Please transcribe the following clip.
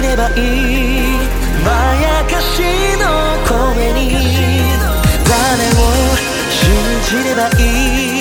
ればいい、まやかしの声に誰を信じればいい。